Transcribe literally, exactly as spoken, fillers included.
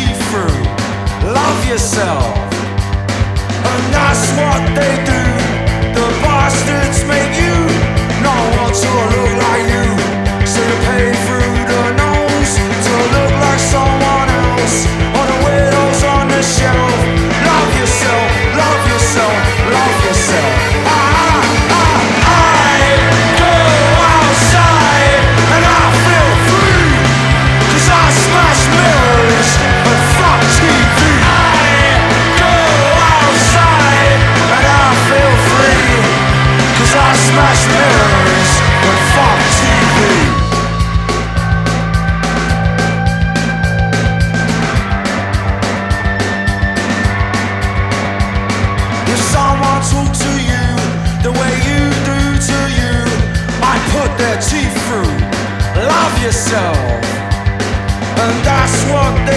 teeth through. Love yourself. And that's what they do. The bastards make you not want to look like you. So you pay through the nose to look like someone else. Or the widows on the shelf. Love yourself, love yourself, love yourself. I, I, I go outside and I feel free. Cause I smash mirrors and fuck T V. I go outside and I feel free. Cause I smash mirrors and fuck T V. If someone talk to you the way you do to you, I put their teeth through. Love yourself. And that's what they